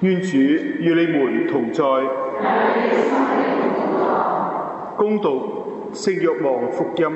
願主與你們同在。恭讀聖若望福音。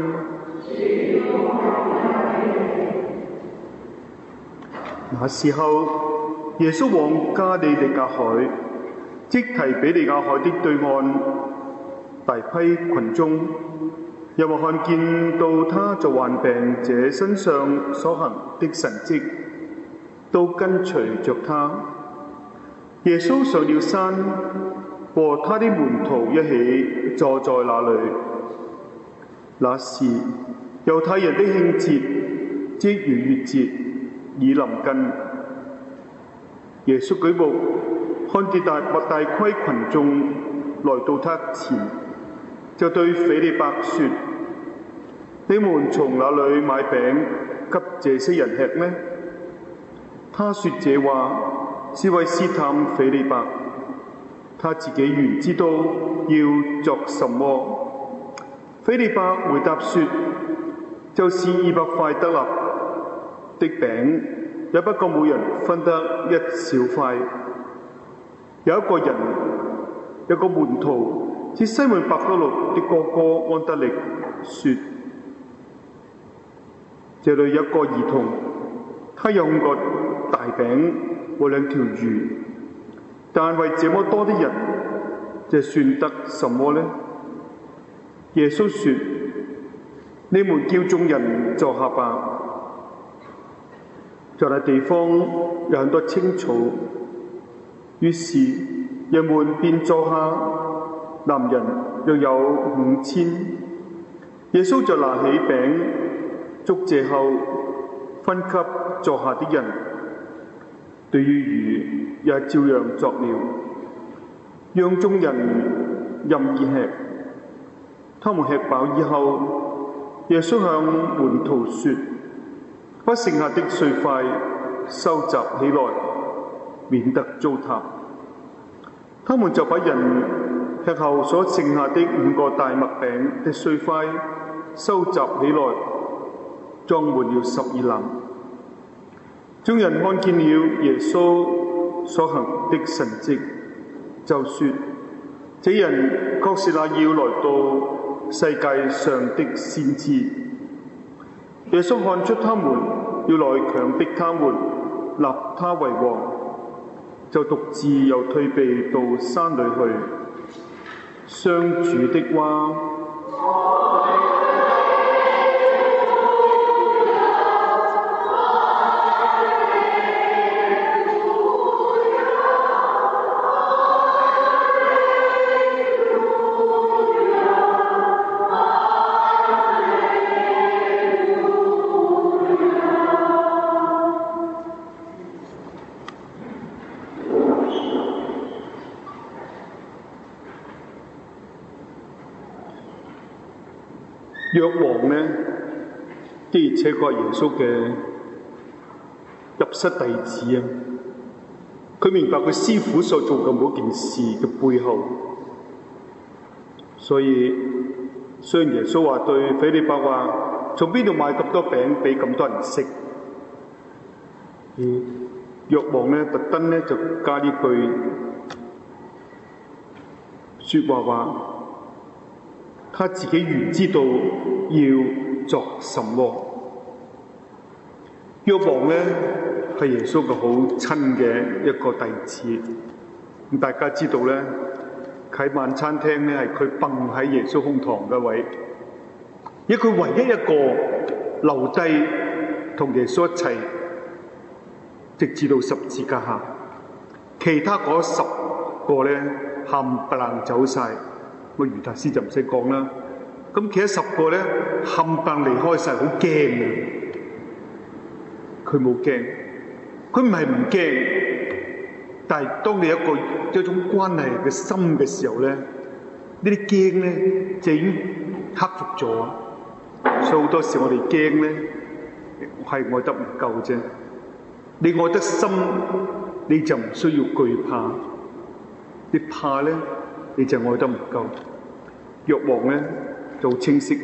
那時候，耶穌往加利利亞海，即提比利亞海的對岸，大批群眾因為看見到他在患病者身上所行的神蹟，都跟隨着他。耶穌上了山，和他的門徒一起坐在那裏。那時，猶太人的慶節，即逾越節已臨近。耶穌舉目看見大規群眾來到他前，就對斐理伯說：你們從哪裏買餅給這些人吃呢？他說這話是為試探斐理伯，他自己原知道要作什麼。斐理伯回答說：就是200塊德納的餅，也不夠每人分得一小塊。有一個門徒，是西門伯多祿的哥哥安德烈，說：這裏有一個兒童，他有5個大餅和2條魚，但為這麼多的人，這算得什麼呢？耶穌說：你們叫眾人坐下吧。在那地方有很多青草，於是人們便坐下，男人約有5000。耶穌就拿起餅，祝謝後分給坐下的人，對於魚也照樣作了，讓眾人任意吃。他們吃飽以後，耶穌向門徒說：把剩下的碎塊收集起來，免得糟蹋。他們就把人吃後所剩下的5個大麥餅的碎塊收集起來，裝滿了12籃。眾人看見了耶穌所行的神蹟，就說：這人確是那要來到世界上的先知。耶穌看出他們要來強迫他們立他為王，就獨自又退避到山裏去。上主的話。若王呢，的而且確係耶穌嘅入室弟子啊！佢明白佢師傅所做嘅每件事嘅背後，所以雖然耶穌話對斐理伯話：從邊度買咁多餅俾咁多人食？若王呢，特登呢就加呢句説話他自己原知道要作什麼。若王呢係耶穌嘅好親嘅一個弟子，咁大家知道呢，喺晚餐廳呢係佢蹦喺耶穌胸膛嘅位，而佢唯一一個留低同耶穌一齊，直至到十字架下，其他嗰10個呢冚唪唥走晒。個猶達斯就唔使講啦，咁其他10個咧冚唪唥離開晒，好驚嘅。佢冇驚，佢唔係唔驚，但係當你有一種關係嘅心嘅時候咧，呢啲驚咧就已經克服咗。所以好多時我哋驚咧係愛得唔夠啫。你愛得深，你就唔需要懼怕。你怕咧，你就愛得唔夠。若王咧就好清晰。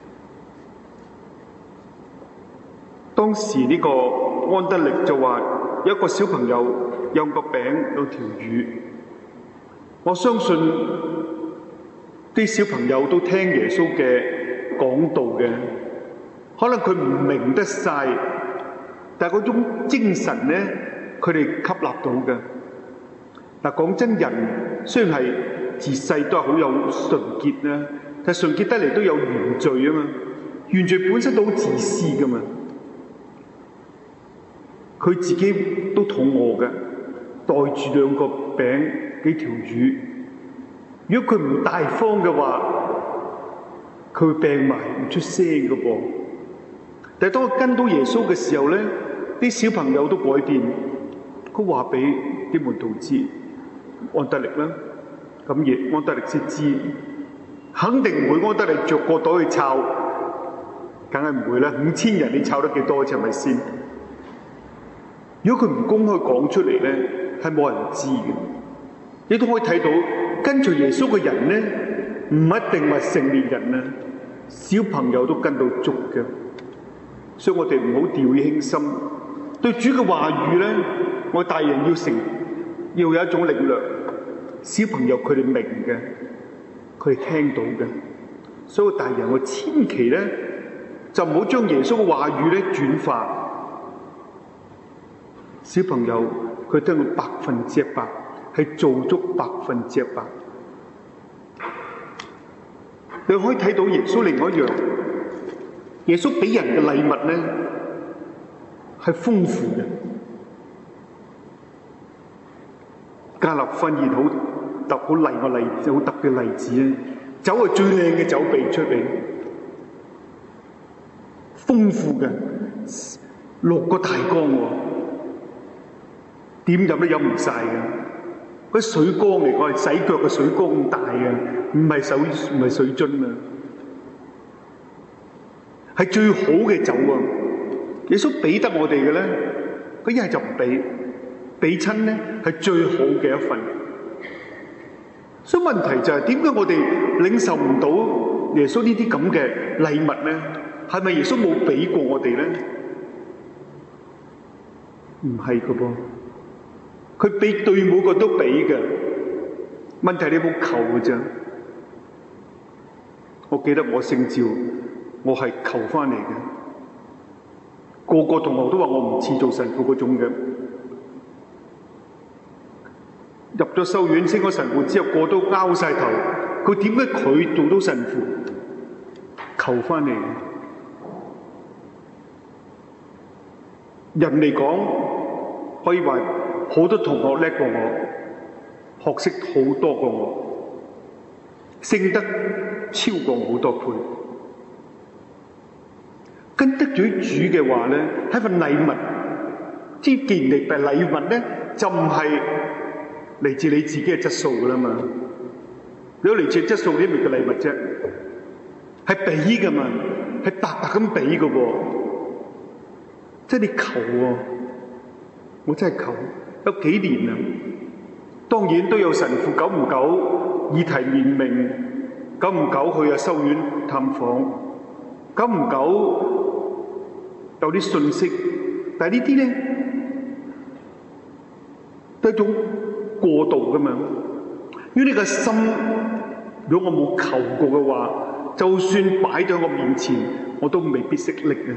當時呢個安德烈就話： 有一個小朋友有個餅有條魚，我相信啲小朋友都聽耶穌嘅講道嘅，可能佢唔明得晒，但係嗰種精神咧，佢哋吸納到嘅。嗱，講真，人雖然係自細都係好有純潔啦，但係純潔得嚟都有原罪啊嘛，原罪本身都好自私噶嘛。佢自己都肚餓嘅，袋住兩個餅幾條魚。如果佢唔大方嘅話，佢會病埋唔出聲嘅噃。但係當佢跟到耶穌嘅時候咧，啲小朋友都改變。佢話俾啲門徒知，安德力啦，咁亦安德力先知，肯定唔會安德力着個袋去抄，梗係唔會啦。5000人你抄得幾多啫？係咪先？如果佢唔公開講出嚟咧，係冇人知嘅。你都可以睇到，跟隨耶穌嘅人咧，唔一定係成年人啊，小朋友都跟到足嘅。所以我哋唔好掉以輕心。對主嘅話語咧，我大人要有一種力量。小朋友佢哋明嘅，佢哋聽到嘅。所以大人我千祈咧，就唔好將耶穌嘅話語咧轉化。小朋友佢聽到100%，係做足100%。你可以睇到耶穌另外一樣，耶穌俾人嘅禮物咧係豐富嘅。加納婚宴好特別嘅例子咧，酒係最靚嘅酒俾出嚟，豐富嘅6個大缸喎。點飲都飲唔晒嘅，嗰水缸嚟講係洗腳嘅水缸咁大嘅，唔係水樽啊，係最好嘅酒啊！耶穌俾得我哋嘅咧，佢一係就唔俾親咧係最好嘅一份。所以問題就係點解我哋領受唔到耶穌呢啲咁嘅禮物咧？係咪耶穌冇俾過我哋咧？唔係㗎噃。佢俾對每個都俾嘅，問題你有冇求嘅啫。我記得我聖召，我係求翻嚟嘅。個個同學都話我唔似做神父嗰種嘅。入咗修院升咗神父之後，個都拗晒頭。佢點解佢做到神父？求翻嚟嘅。人嚟講，可以話。好多同學叻過我，學識好多過我，聖德超過我好多倍。跟得住主嘅話咧，係份禮物。既然嚟係禮物咧，就唔係嚟自你自己嘅質素噶啦嘛。如果嚟自質素，啲咩嘅禮物啫？係俾噶嘛，係白白咁俾噶喎。即係你求喎，我真係求。有幾年啦，當然都有神父久唔久議題綿明，久唔久去修院探訪，久唔久有啲信息，但係呢啲咧都係一種過渡噶嘛。如果你個心，如果我冇求過嘅話，就算擺喺我面前，我都未必識拎嘅。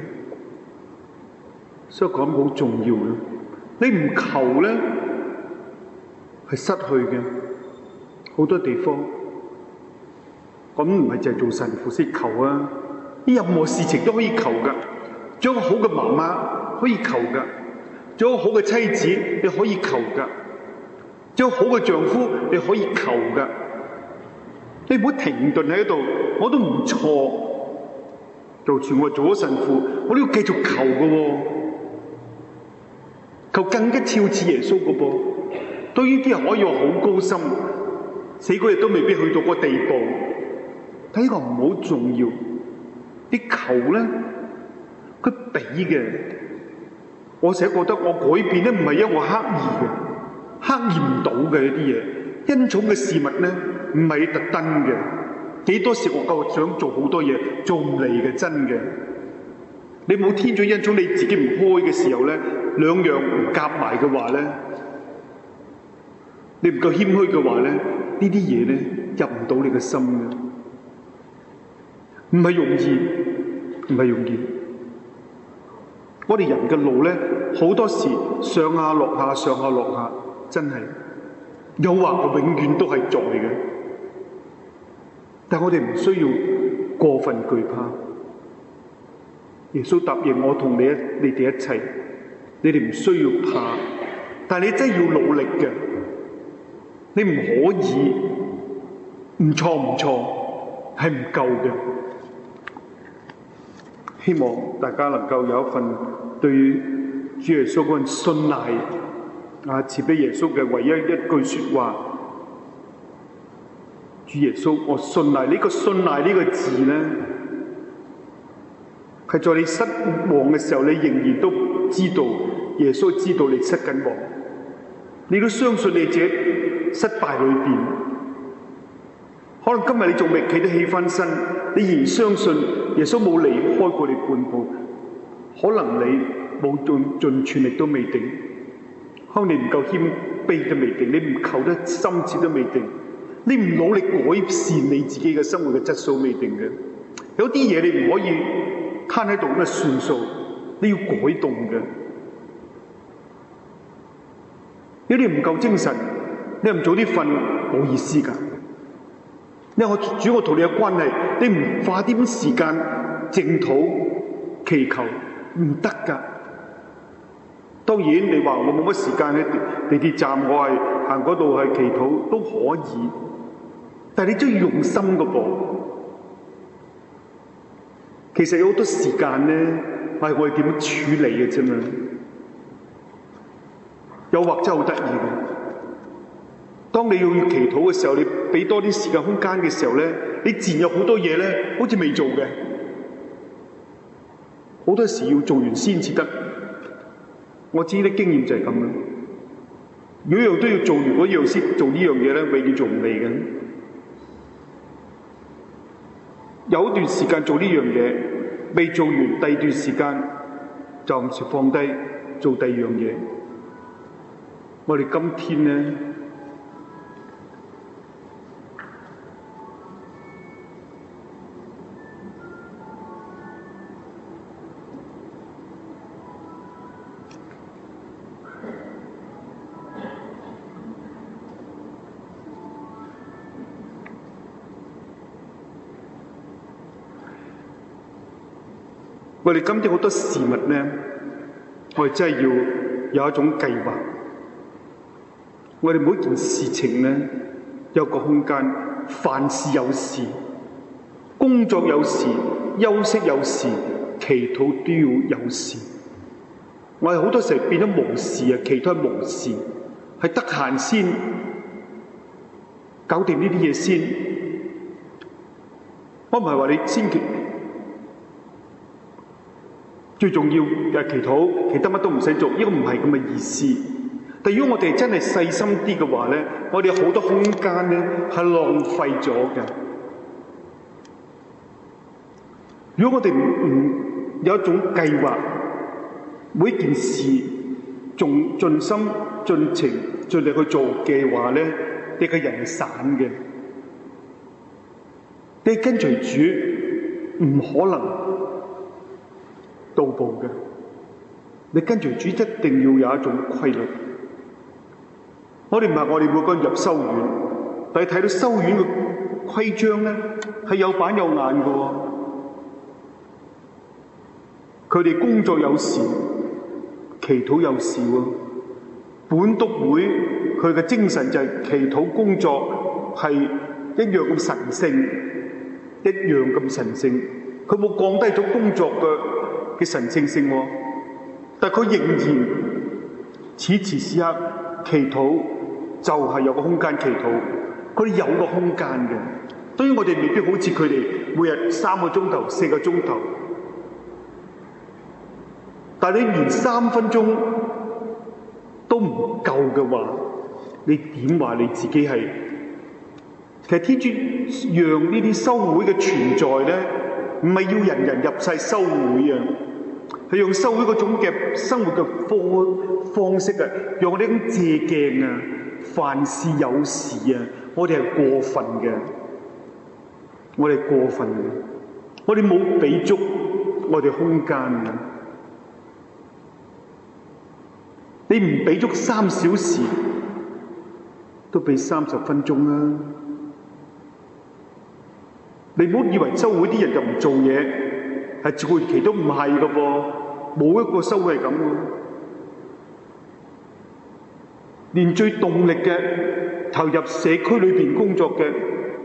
所以講好重要嘅。你唔求咧，係失去嘅。好多地方，咁唔係淨係做神父先求啊！任何事情都可以求噶。做一個好嘅媽媽可以求噶，做一個好嘅妻子你可以求噶，做一個好嘅丈夫你可以求噶。你唔好停頓喺度，我都唔錯。就算我做咗神父，我都要繼續求噶喎。求更加超似耶穌嘅噃，對於啲人可以話好高深，死嗰日都未必去到嗰個地步。睇呢個唔好重要，啲求咧，佢俾嘅。我成日覺得我改變咧，唔係因為我刻意嘅，刻意唔到嘅一啲嘢。恩寵嘅事物咧，唔係特登嘅。幾多時我夠想做好多嘢，做唔嚟嘅，真嘅。 你冇天主恩寵你自己唔開嘅時候咧，兩樣唔夾埋嘅話咧，你唔夠謙虛嘅話咧，呢啲嘢咧入唔到你嘅心嘅，唔係容易，唔係容易。我哋人嘅路咧，好多時上下落下，上下落下，真係誘惑永遠都係在嘅。但我哋唔需要過分懼怕。耶穌答應我同你哋一齊，你哋唔需要怕，但係你真係要努力嘅。你唔可以唔錯，係唔夠嘅。希望大家能夠有一份對主耶穌嗰份信賴啊，賜俾耶穌嘅唯一一句說話。主耶穌，我信賴。呢個信賴呢個字咧，係在你失望嘅時候，你仍然都知道耶穌知道你失緊望，你都相信你自己失敗裏邊。可能今日你仲未企得起翻身，你仍然相信耶穌冇離開過你半步。可能你冇盡全力都未定，可能你唔夠謙卑都未定，你唔求得深切都未定，你唔努力改善你自己嘅生活嘅質素未定嘅。有啲嘢你唔可以攤喺度咁算數，你要改動嘅。有啲唔夠精神，你唔早啲瞓冇意思㗎。因為我同你嘅關係，你唔花啲時間靜禱祈求唔得㗎。當然你話我冇乜時間喺地鐵站，我係行嗰度係祈禱都可以，但係你都要用心㗎噃。其實有好多時間咧，係我哋點樣處理嘅啫嘛。誘惑真係好得意嘅。當你要祈禱嘅時候，你俾多啲時間空間嘅時候咧，你自然有好多嘢咧，好似未做嘅。好多時要做完先至得。我知啲經驗就係咁樣。如果樣都要做完嗰樣先做呢樣嘢咧，永遠做唔嚟嘅。有一段時間做呢樣嘢，未做完，第二段時間就唔時放低做第二樣嘢。我哋今天咧，我哋今天好多事物咧，我哋真係要有一種計劃。我哋每件事情咧，有個空間，凡事有時，工作有時，休息有時，祈禱都要有時。我哋好多時候變咗無事啊，祈禱係無事，係得閒先搞掂呢啲嘢先。我唔係話你先祈，最重要係祈禱，其他乜都唔使做，呢個唔係咁嘅意思。但如果我哋真係細心啲嘅話咧，我哋有好多空間咧係浪費咗嘅。如果我哋唔有一種計劃，每件事仲盡心盡情盡力去做嘅話咧，你個人散嘅，你跟隨主唔可能到步嘅。你跟隨主一定要有一種規律。我哋唔係我哋每個人入修院，但係睇到修院嘅規章咧係有板有眼嘅喎。佢哋工作有時，祈禱有時喎。本篤會佢嘅精神就係祈禱工作係一樣咁神聖，一樣咁神聖。佢冇降低咗工作嘅神聖性喎，但係佢仍然此時此刻祈禱就係有個空間祈禱，佢哋有個空間嘅。當然我哋未必好似佢哋每日3個鐘頭、4個鐘頭，但係你連3分鐘都唔夠嘅話，你點話你自己係？其實天主讓呢啲修會嘅存在咧，唔係要人人入晒修會啊， 係用修會嗰種嘅生活嘅方式啊，讓我哋咁借鏡啊，凡事有時啊，我哋係過分嘅，我哋過分嘅，我哋冇俾足我哋空間嘅。你唔俾足3小時，都俾30分鐘啦。你唔好以為修會啲人就唔做嘢，係自活期都唔係噶噃，冇一個修會係咁嘅。連最動力嘅投入社區裏邊工作嘅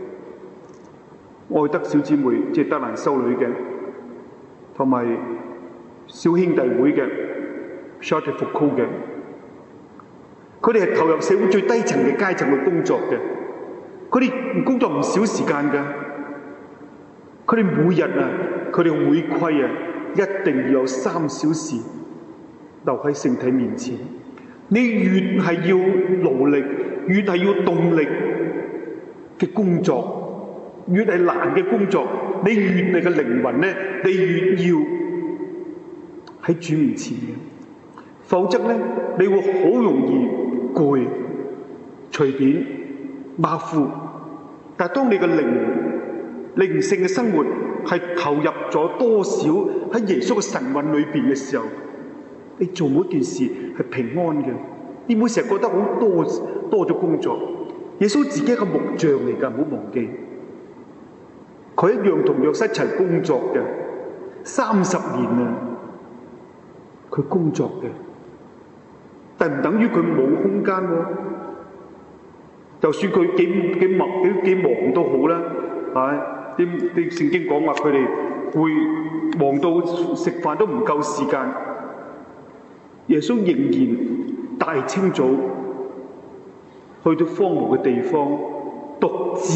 愛德小姊妹，即係德蘭修女嘅，同埋小兄弟會嘅 Charlotte Foucault 嘅，佢哋係投入社會最低層嘅階層去工作嘅，佢哋工作唔少時間㗎。佢哋每日啊，佢哋會規啊，一定要有3小時留喺聖體面前。你越係要勞力，越係要動力嘅工作，越係難嘅工作，你越你嘅靈魂咧，你越要喺主面前嘅。否則咧，你會好容易攰、隨便、馬虎。但係當你嘅靈性嘅生活係投入咗多少喺耶穌嘅神韻裏邊嘅時候，你做每一件事係平安嘅。你唔會成日覺得好多咗工作。耶穌自己係個木匠嚟㗎，唔好忘記。佢一樣同約瑟一齊工作嘅，30年啊，佢工作嘅，但唔等於佢冇空間喎。就算佢幾忙都好啦，係。啲聖經講話佢哋會忙到食飯都唔夠時間，耶穌仍然大清早去到荒蕪嘅地方獨自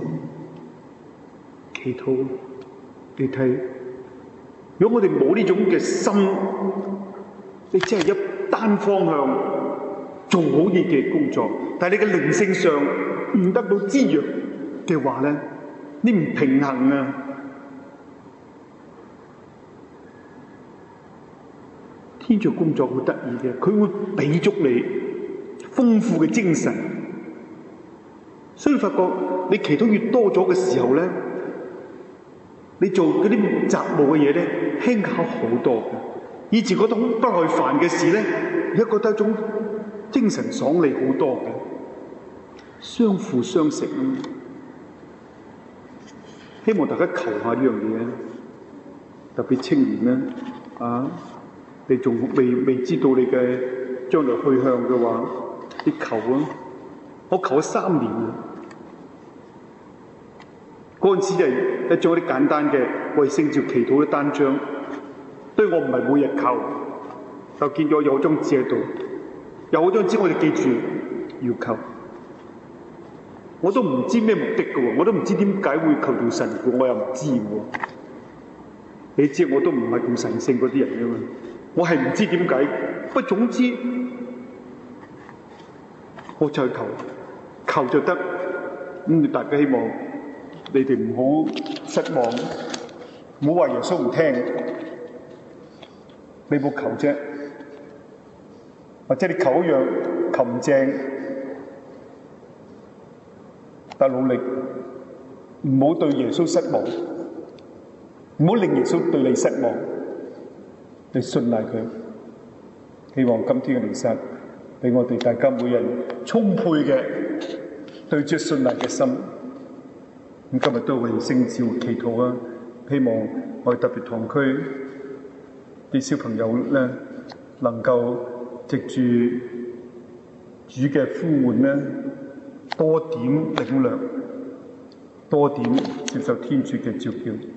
祈禱。你睇，如果我哋冇呢種嘅心，你只係一單方向做好嘢嘅工作，但係你嘅靈性上唔得到滋養嘅話咧，你唔平衡啊！天主工作好得意嘅，佢會俾足你豐富嘅精神，所以發覺你祈禱越多咗嘅時候咧，你做嗰啲雜務嘅嘢咧輕巧好多嘅。以前嗰種不耐煩嘅事咧，而家覺得一種精神爽利好多嘅，相輔相成啊！希望大家求下呢樣嘢，特別青年咧，你仲未知道你嘅將來去向嘅話，你求啊！我求咗3年啊！嗰陣時就係一張啲簡單嘅為聖召祈禱嘅單張，對我唔係每日求，就見咗有張紙喺度，有嗰張紙我哋記住要求。我都唔知咩目的嘅喎，我都唔知點解會求到神父，我又唔知喎。你知我都唔係咁神聖嗰啲人㗎嘛，我係唔知點解。不過總之，我就去求就得。大家希望你哋唔好失望，唔好話耶穌唔聽。你冇求啫，或者你求一樣求唔正。但努力，唔好對耶穌失望，唔好令耶穌對你失望，你信賴佢。希望今天嘅彌撒俾我哋大家每人充沛嘅對主信賴嘅心。咁今日都為聖召祈禱啊！希望我哋特別堂區啲小朋友咧，能夠藉住主嘅呼喚咧，多點領略，多點接受天主嘅召叫。